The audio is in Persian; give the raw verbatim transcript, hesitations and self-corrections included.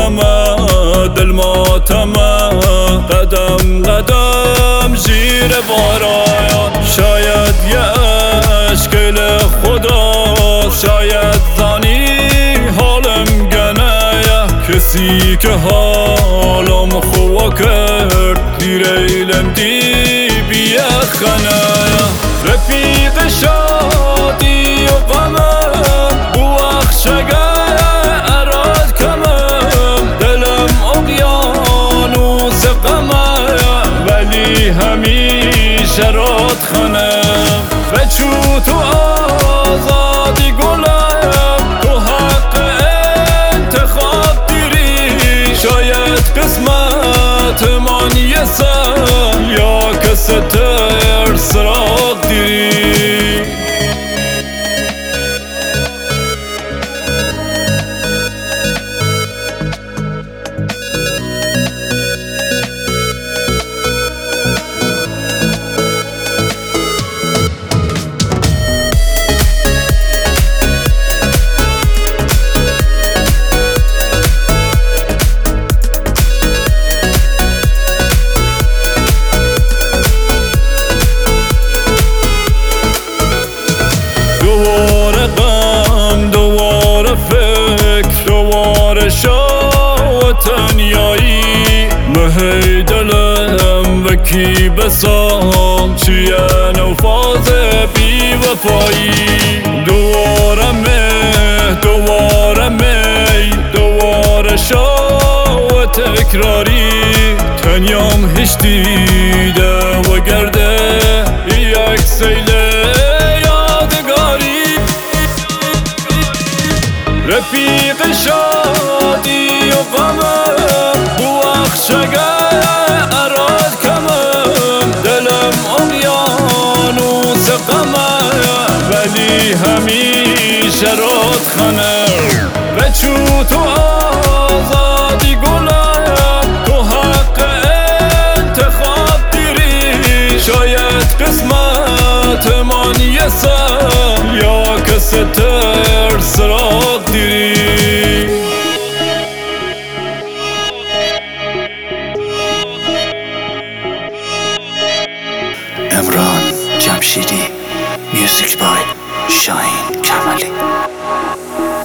غمه دل ماتمه قدم قدم زیر باران شاید یه اشکال خدا شاید زنی حالم گنه کسی که حالم خواه کرد دیر ایلم دی بیه خنه رفیق شادی و غمم بوخشگه اراد کمم دلم اقیانوس غمه ولی همیشه راد خنم و چو تو آزادی گلم تو حق انتخاب دیری شاید قسمت من یه سر یا کستر سراغ دیری دوباره غم دوباره فکر دوباره شو تنیایی مهی دلم و کی بسام چیه نوفاز بی وفایی دوباره مه دوباره می دوباره شو تکراری تنیام هیچ دیده و گرده یک سیله رفیق شادی و غمم بوخشگه اراد کمم دلم اقیانوس غمه ولی همیشه راد خنم و چو تو آزادی گلم تو حق انتخاب دیری شاید قسمت من یه سر یا کستر سراغ دیری امران جمشیدی میوزیک بای شاهین کمالی.